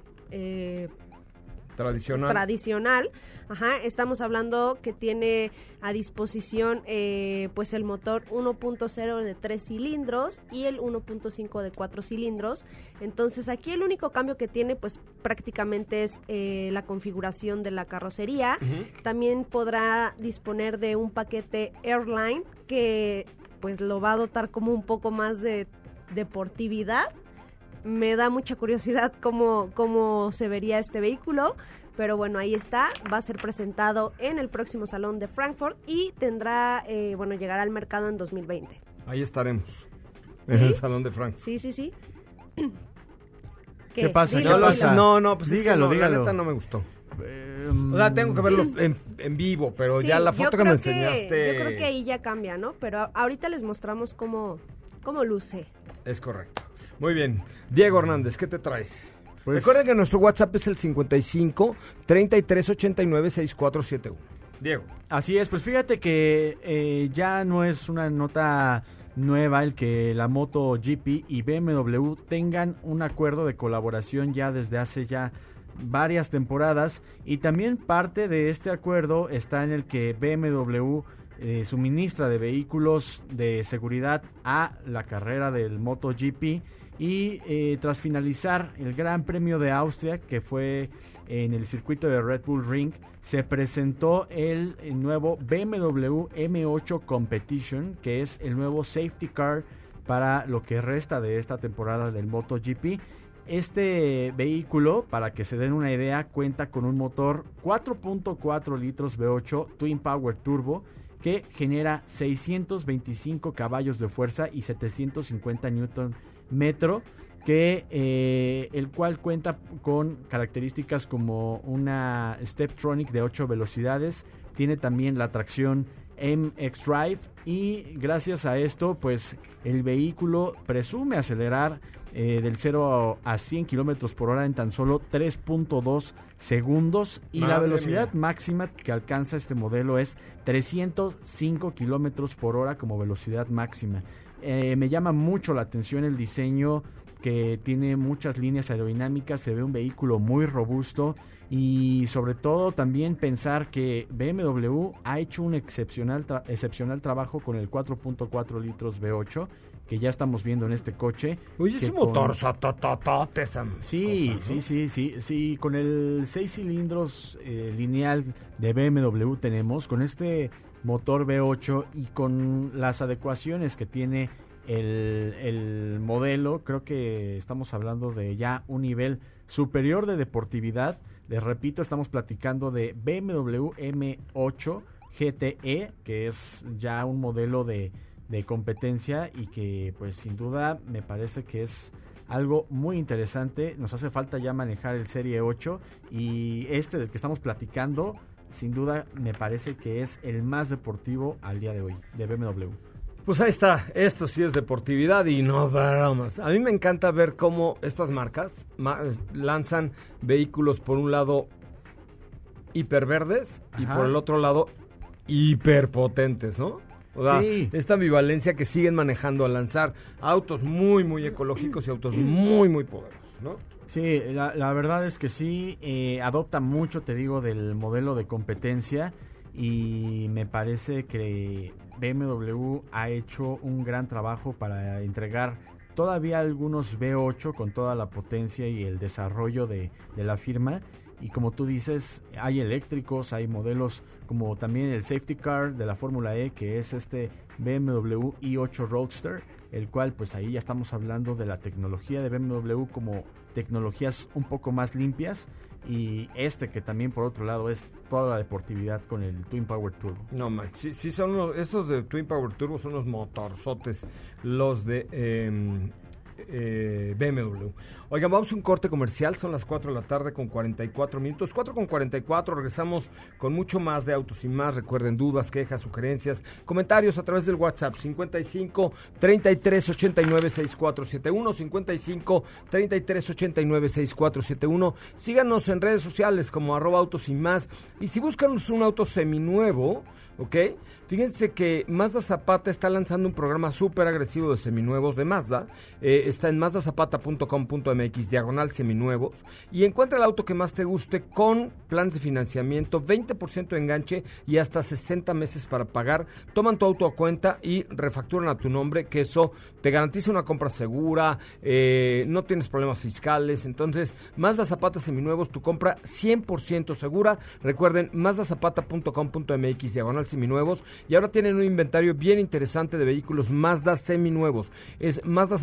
tradicional. Estamos hablando que tiene a disposición pues el motor 1.0 de 3 cilindros y el 1.5 de 4 cilindros. Entonces aquí el único cambio que tiene pues prácticamente es la configuración de la carrocería. También podrá disponer de un paquete Airline que pues lo va a dotar como un poco más de deportividad. Me da mucha curiosidad cómo se vería este vehículo. Pero bueno, ahí está, va a ser presentado en el próximo Salón de Frankfurt y tendrá, llegará al mercado en 2020. Ahí estaremos, en el Salón de Frankfurt. Sí. ¿Qué pasa? No, pues dígalo. La neta no me gustó. O sea, tengo que verlo en vivo, pero ya la foto que me enseñaste... Yo creo que ahí ya cambia, ¿no? Pero ahorita les mostramos cómo luce. Es correcto. Muy bien. Diego Hernández, ¿qué te traes? Pues, recuerden que nuestro WhatsApp es el 55 33 89 6471. Diego. Así es, pues fíjate que ya no es una nota nueva el que la MotoGP y BMW tengan un acuerdo de colaboración ya desde hace ya varias temporadas, y también parte de este acuerdo está en el que BMW suministra de vehículos de seguridad a la carrera del MotoGP. Y tras finalizar el Gran Premio de Austria, que fue en el circuito de Red Bull Ring, se presentó el nuevo BMW M8 Competition, que es el nuevo safety car para lo que resta de esta temporada del MotoGP. Este vehículo, para que se den una idea, cuenta con un motor 4.4 litros V8 Twin Power Turbo, que genera 625 caballos de fuerza y 750 Nm. que el cual cuenta con características como una Steptronic de 8 velocidades, tiene también la tracción MX-Drive y gracias a esto pues el vehículo presume acelerar del 0 a 100 kilómetros por hora en tan solo 3.2 segundos y la velocidad máxima que alcanza este modelo es 305 kilómetros por hora como velocidad máxima. Me llama mucho la atención el diseño, que tiene muchas líneas aerodinámicas, se ve un vehículo muy robusto y sobre todo también pensar que BMW ha hecho un excepcional trabajo con el 4.4 litros V8 que ya estamos viendo en este coche. Oye, es un motor sotototote. Sí, con el 6 cilindros lineal de BMW tenemos, con este motor V8 y con las adecuaciones que tiene el modelo, creo que estamos hablando de ya un nivel superior de deportividad. Les repito, estamos platicando de BMW M8 GTE, que es ya un modelo de competencia y que pues sin duda me parece que es algo muy interesante. Nos hace falta ya manejar el Serie 8 y del que estamos platicando sin duda me parece que es el más deportivo al día de hoy de BMW. Pues ahí está, esto sí es deportividad y no bromas. A mí me encanta ver cómo estas marcas lanzan vehículos por un lado hiperverdes y por el otro lado hiperpotentes, ¿no? O sea, esta ambivalencia que siguen manejando al lanzar autos muy, muy ecológicos y autos muy, muy poderosos, ¿no? Sí, la verdad es que sí, adopta mucho, te digo, del modelo de competencia y me parece que BMW ha hecho un gran trabajo para entregar todavía algunos V8 con toda la potencia y el desarrollo de la firma. Y como tú dices, hay eléctricos, hay modelos como también el safety car de la Fórmula E, que es este BMW i8 Roadster, el cual pues ahí ya estamos hablando de la tecnología de BMW como tecnologías un poco más limpias, y que también por otro lado es toda la deportividad con el Twin Power Turbo. No manches, sí son estos de Twin Power Turbo son unos motorzotes, los de BMW. Oigan, vamos a un corte comercial, son las 4 de la tarde con 44 minutos, 4:44, regresamos con mucho más de Autos y Más. Recuerden, dudas, quejas, sugerencias, comentarios a través del WhatsApp 55 33 89 6471, 55 33 89 6471. Síganos en redes sociales como @Autos y Más, y si buscan un auto seminuevo, ¿ok? Fíjense que Mazda Zapata está lanzando un programa súper agresivo de seminuevos de Mazda. Está en mazdazapata.com.mx/seminuevos y encuentra el auto que más te guste con planes de financiamiento, 20% de enganche y hasta 60 meses para pagar. Toman tu auto a cuenta y refacturan a tu nombre, que eso te garantiza una compra segura, no tienes problemas fiscales. Entonces, Mazda Zapata Seminuevos, tu compra 100% segura. Recuerden, mazdazapata.com.mx/seminuevos. Y ahora tienen un inventario bien interesante de vehículos Mazda seminuevos. Es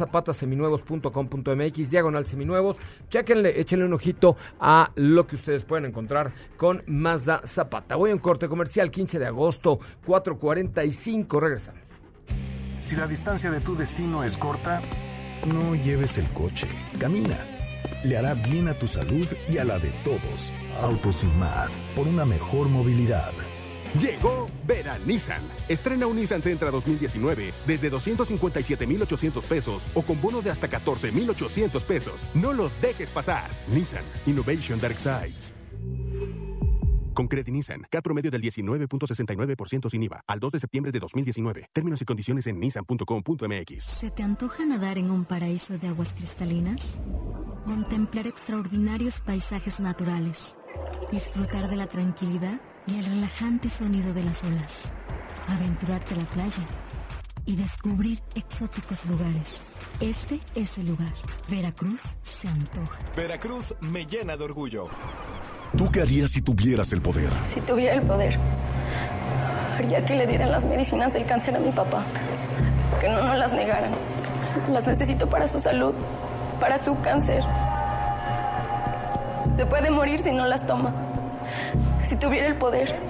mazdazapata.seminuevos.com.mx/seminuevos. Chéquenle, échenle un ojito a lo que ustedes pueden encontrar con Mazda Zapata. Voy a un corte comercial, 15 de agosto, 4:45. Regresamos. Si la distancia de tu destino es corta, no lleves el coche, camina. Le hará bien a tu salud y a la de todos. Autos y Más, por una mejor movilidad. Llegó Veranizan. Estrena un Nissan Sentra 2019 desde 257,800 pesos o con bono de hasta 14,800 pesos. No lo dejes pasar. Nissan Innovation Dark Sides. Con Credit Nissan, CAT promedio del 19.69% sin IVA, al 2 de septiembre de 2019. Términos y condiciones en nissan.com.mx. ¿Se te antoja nadar en un paraíso de aguas cristalinas? Contemplar extraordinarios paisajes naturales. Disfrutar de la tranquilidad y el relajante sonido de las olas. Aventurarte a la playa y descubrir exóticos lugares. Este es el lugar. Veracruz se antoja. Veracruz me llena de orgullo. ¿Tú qué harías si tuvieras el poder? Si tuviera el poder, haría que le dieran las medicinas del cáncer a mi papá. Que no nos las negaran. Las necesito para su salud, para su cáncer. Se puede morir si no las toma. Si tuviera el poder,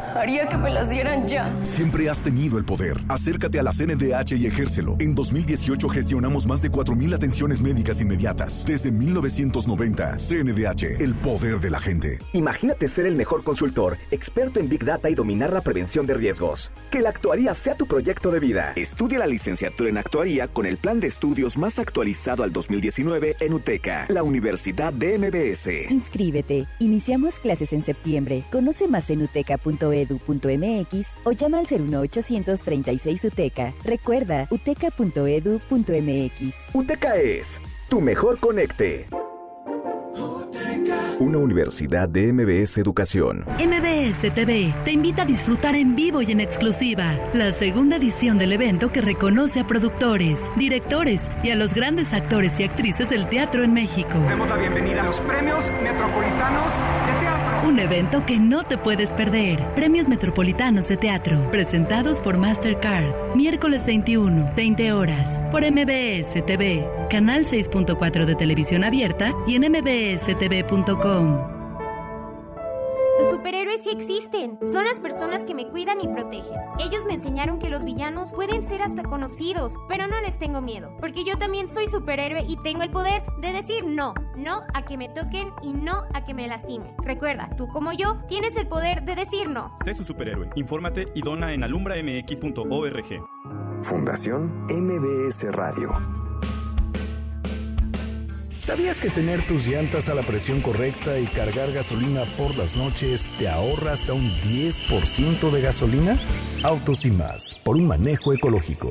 Haría que me las dieran ya. Siempre has tenido el poder. Acércate a la CNDH y ejércelo. En 2018 gestionamos más de 4,000 atenciones médicas inmediatas. Desde 1990, CNDH, el poder de la gente. Imagínate ser el mejor consultor, experto en Big Data y dominar la prevención de riesgos. Que la actuaría sea tu proyecto de vida. Estudia la licenciatura en actuaría con el plan de estudios más actualizado al 2019 en UTECA, la Universidad de MBS. Inscríbete. Iniciamos clases en septiembre. Conoce más en uteca.edu.mx o llama al 01836 UTECA. Recuerda, uteca.edu.mx. UTECA es tu mejor conecte. Una universidad de MBS Educación. MBS TV te invita a disfrutar en vivo y en exclusiva la segunda edición del evento que reconoce a productores, directores y a los grandes actores y actrices del teatro en México. Demos la bienvenida a los Premios Metropolitanos de Teatro. Un evento que no te puedes perder. Premios Metropolitanos de Teatro, presentados por Mastercard. Miércoles 21, 20 horas, por MBS TV, canal 6.4 de televisión abierta y en mbstv.com. Los superhéroes sí existen. Son las personas que me cuidan y protegen. Ellos me enseñaron que los villanos pueden ser hasta conocidos, pero no les tengo miedo, porque yo también soy superhéroe y tengo el poder de decir no. No a que me toquen y no a que me lastimen. Recuerda, tú como yo, tienes el poder de decir no. Sé su superhéroe. Infórmate y dona en alumbramx.org. Fundación MBS Radio. ¿Sabías que tener tus llantas a la presión correcta y cargar gasolina por las noches te ahorra hasta un 10% de gasolina? Autos y más, por un manejo ecológico.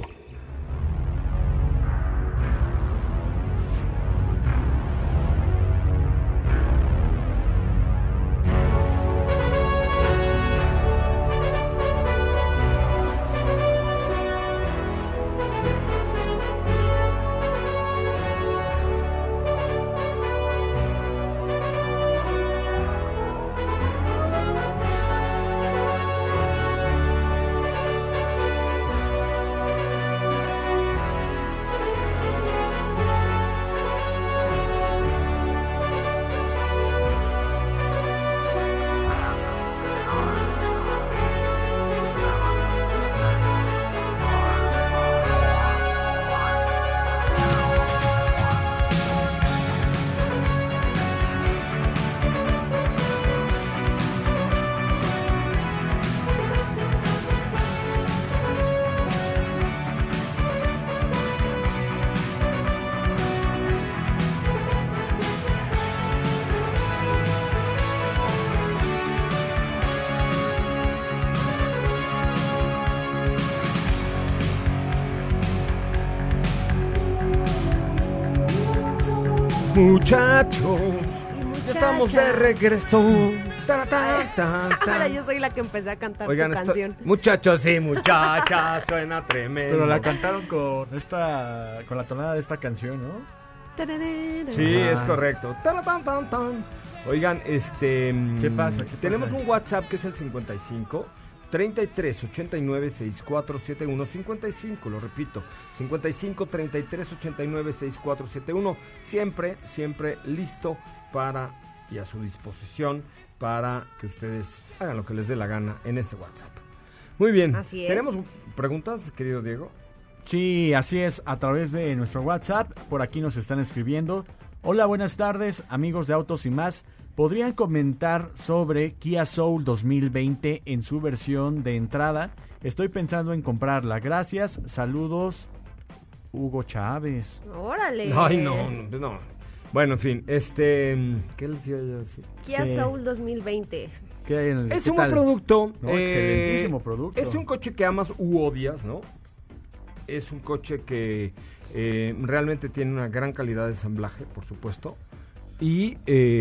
Muchachos, ya estamos de regreso. Ahora yo soy la que empecé a cantar. Oigan, tu canción. Muchachos y muchachas, suena tremendo. Pero la cantaron con la tonada de esta canción, ¿no? Sí, es correcto. Oigan, ¿qué pasa? Tenemos un WhatsApp que es el 55 33 89 6471 55, lo repito, 55 33 89 6471, siempre listo para y a su disposición para que ustedes hagan lo que les dé la gana en ese WhatsApp. Muy bien, así es. ¿Tenemos preguntas, querido Diego? Sí, así es, a través de nuestro WhatsApp, por aquí nos están escribiendo. Hola, buenas tardes, amigos de Autos y Más. ¿Podrían comentar sobre Kia Soul 2020 en su versión de entrada? Estoy pensando en comprarla. Gracias, saludos, Hugo Chávez. ¡Órale! Ay, no. Bueno, en fin, ¿qué les iba yo a decir? Kia Soul 2020. Es un buen producto. No, excelentísimo producto. Es un coche que amas u odias, ¿no? Es un coche que realmente tiene una gran calidad de ensamblaje, por supuesto. Y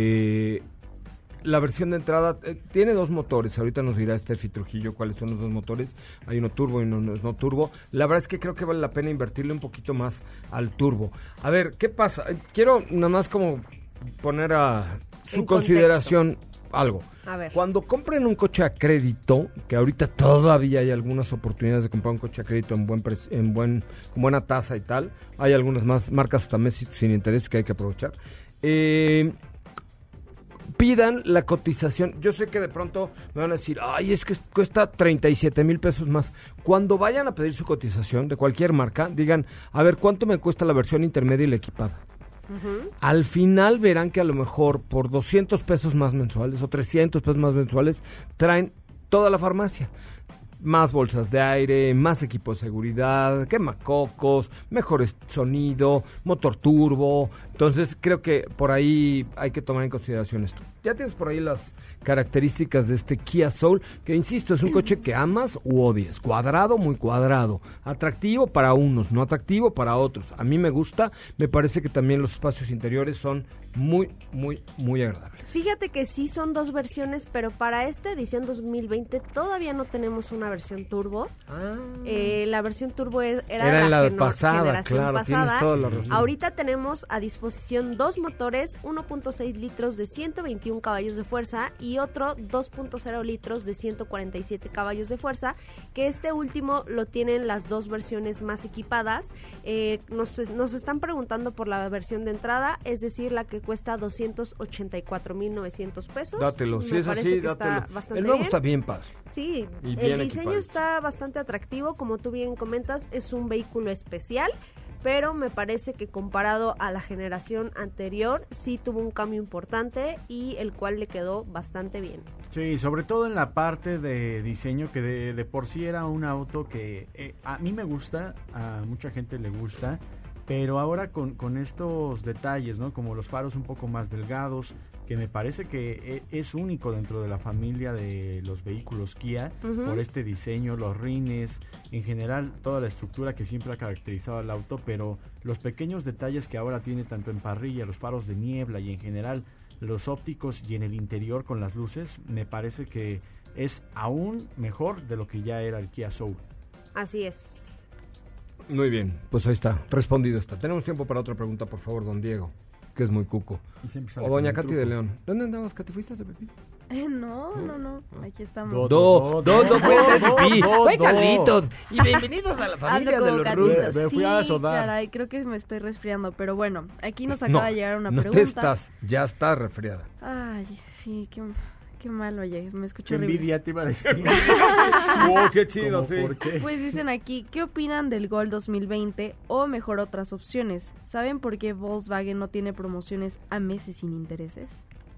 la versión de entrada tiene dos motores. Ahorita nos dirá Steffi Trujillo cuáles son los dos motores. Hay uno turbo y uno no turbo. La verdad es que creo que vale la pena invertirle un poquito más al turbo. A ver, ¿qué pasa? Quiero nada más como poner a su consideración algo. A ver. Cuando compren un coche a crédito, que ahorita todavía hay algunas oportunidades de comprar un coche a crédito con buena tasa y tal. Hay algunas más marcas también sin interés que hay que aprovechar. pidan la cotización. Yo sé que de pronto me van a decir, ay, es que cuesta 37,000 pesos más. Cuando vayan a pedir su cotización de cualquier marca, digan, a ver, ¿cuánto me cuesta la versión intermedia y la equipada? Al final verán que a lo mejor por 200 pesos más mensuales o 300 pesos más mensuales traen toda la farmacia. Más bolsas de aire, más equipo de seguridad, quemacocos, mejor sonido, motor turbo. Entonces creo que por ahí hay que tomar en consideración esto. Ya tienes por ahí las características de este Kia Soul, que insisto, es un coche que amas u odias. Cuadrado, muy cuadrado. Atractivo para unos, no atractivo para otros. A mí me gusta, me parece que también los espacios interiores son muy, muy, muy agradables. Fíjate que sí son dos versiones, pero para esta edición 2020 todavía no tenemos una versión turbo. La versión turbo era la generación pasada, claro, pasada. tienes toda la razón. Ahorita tenemos a disposición dos motores, 1.6 litros de 121 caballos de fuerza y otro 2.0 litros de 147 caballos de fuerza, que este último lo tienen las dos versiones más equipadas. Nos están preguntando por la versión de entrada, es decir, la que cuesta 284,900 pesos. Dátelo, si es así, dátelo. El nuevo está bien padre. Sí, y el diseño está bastante atractivo, como tú bien comentas, es un vehículo especial, pero me parece que comparado a la generación anterior sí tuvo un cambio importante y el cual le quedó bastante bien. Sí, sobre todo en la parte de diseño, que de por sí era un auto que a mí me gusta, a mucha gente le gusta, pero ahora con estos detalles, ¿no? Como los faros un poco más delgados, que me parece que es único dentro de la familia de los vehículos Kia, por este diseño, los rines, en general toda la estructura que siempre ha caracterizado al auto, pero los pequeños detalles que ahora tiene tanto en parrilla, los faros de niebla y en general los ópticos y en el interior con las luces, me parece que es aún mejor de lo que ya era el Kia Soul. Así es. Muy bien, pues ahí está, respondido está. Tenemos tiempo para otra pregunta, por favor, don Diego, que es muy cuco. O doña Katy de León. ¿Dónde andabas, Katy? ¿Fuiste a hacer pipí? No. Aquí estamos. ¡Ay, Carlitos! Y bienvenidos a la familia de los Rulos. Me fui a sodar. Caray, creo que me estoy resfriando, pero bueno, aquí nos acaba de llegar una pregunta. Ya estás resfriada. Ay, sí, qué mal, oye, me escucho horrible. Qué envidia te iba a decir. Qué chido, sí. ¿Por qué? Pues dicen aquí, ¿qué opinan del Gol 2020 o mejor otras opciones? ¿Saben por qué Volkswagen no tiene promociones a meses sin intereses?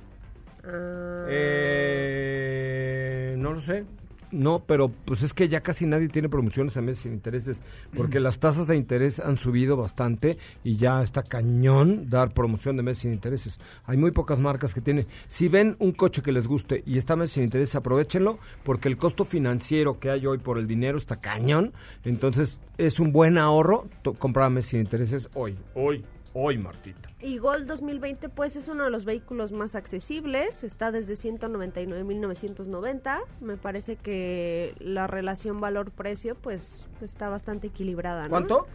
No lo sé. No, pero pues es que ya casi nadie tiene promociones a meses sin intereses, porque las tasas de interés han subido bastante y ya está cañón dar promoción de meses sin intereses. Hay muy pocas marcas que tienen. Si ven un coche que les guste y está a meses sin intereses, aprovéchenlo, porque el costo financiero que hay hoy por el dinero está cañón. Entonces es un buen ahorro comprar a meses sin intereses hoy, Martita. Y Gol 2020 pues es uno de los vehículos más accesibles, está desde 199,990. Me parece que la relación valor-precio pues está bastante equilibrada, ¿no? ¿Cuánto?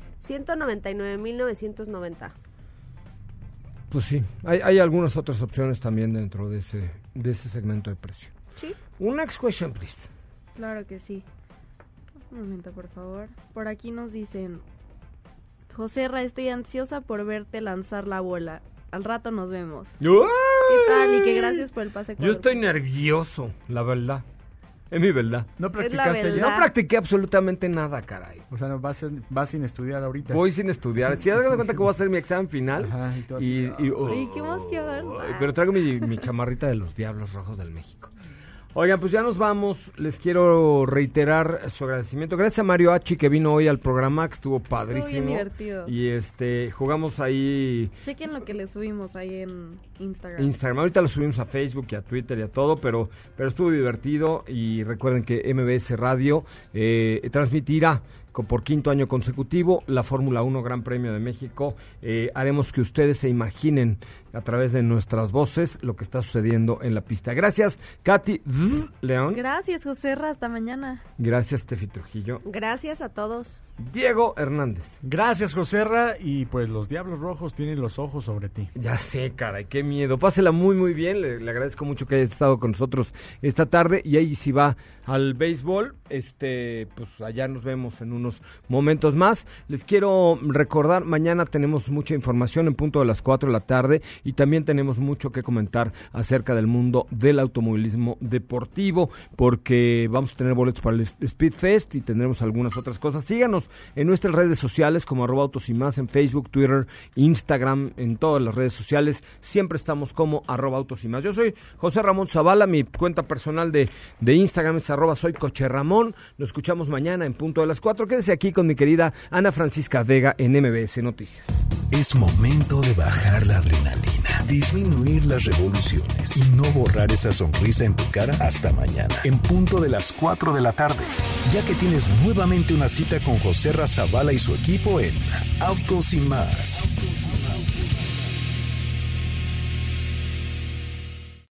199,990. Pues sí, hay algunas otras opciones también dentro de ese segmento de precio. Sí. Next question, please. Claro que sí. Un momento, por favor. Por aquí nos dicen: Joserra, estoy ansiosa por verte lanzar la bola. Al rato nos vemos. ¿Qué tal? Y que gracias por el pase. Yo estoy nervioso, la verdad. Es mi verdad. ¿No practicaste ya? No practiqué absolutamente nada, caray. O sea, vas sin estudiar ahorita. Voy sin estudiar. Si das cuenta que voy a hacer mi examen final. Ajá, ¡Ay, qué emoción! Pero traigo mi chamarrita de los Diablos Rojos del México. Oigan, pues ya nos vamos. Les quiero reiterar su agradecimiento. Gracias a Mario Hachi, que vino hoy al programa, que estuvo padrísimo. Estuvo bien divertido. Y jugamos ahí. Chequen lo que le subimos ahí en Instagram. Ahorita lo subimos a Facebook y a Twitter y a todo, pero estuvo divertido. Y recuerden que MBS Radio transmitirá por quinto año consecutivo la Fórmula 1 Gran Premio de México. Haremos que ustedes se imaginen a través de nuestras voces lo que está sucediendo en la pista. Gracias, Katy León. Gracias, Joserra. Hasta mañana. Gracias, Tefi Trujillo. Gracias a todos. Diego Hernández. Gracias, Joserra. Y pues los Diablos Rojos tienen los ojos sobre ti. Ya sé, caray, qué miedo. Pásela muy, muy bien. Le agradezco mucho que hayas estado con nosotros esta tarde. Y ahí si va al béisbol, pues allá nos vemos en unos momentos más. Les quiero recordar, mañana tenemos mucha información en punto de las 4 de la tarde y también tenemos mucho que comentar acerca del mundo del automovilismo deportivo, porque vamos a tener boletos para el Speed Fest y tendremos algunas otras cosas. Síganos en nuestras redes sociales como @autos y más, en Facebook, Twitter, Instagram, en todas las redes sociales. Siempre estamos como @autos y más. Yo soy José Ramón Zavala, mi cuenta personal de Instagram es @soycocherramón. Nos escuchamos mañana en punto de las 4. Quédese aquí con mi querida Ana Francisca Vega en MBS Noticias. Es momento de bajar la adrenalina, disminuir las revoluciones y no borrar esa sonrisa en tu cara hasta mañana, en punto de las 4 de la tarde, ya que tienes nuevamente una cita con José Zavala y su equipo en Autos y Más.